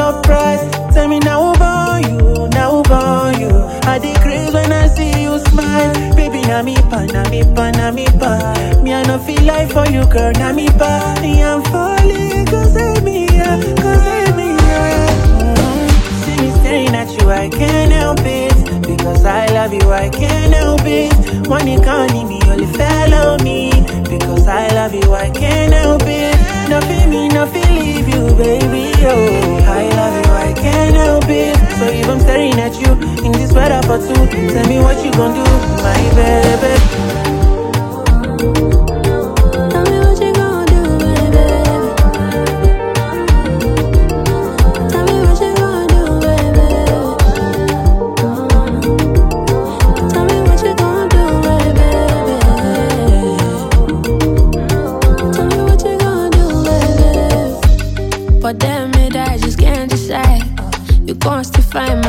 surprise. Tell me now about you, now about you. I decrease when I see you smile. Baby, na me pa, na me pa, na me pa. Me I no feel like for you, girl, na me pa. Me I'm falling, cause I me, cause I me. See me staring at you, I can't help it. Because I love you, I can't help it. When you can't leave me, only follow me. Because I love you, I can't help it. Nothing me, nothing leave you, baby, oh. I love you, I can't help it. So if I'm staring at you in this weather for two, tell me what you gon' do, my baby. But damn it, I just can't decide. You gon' still find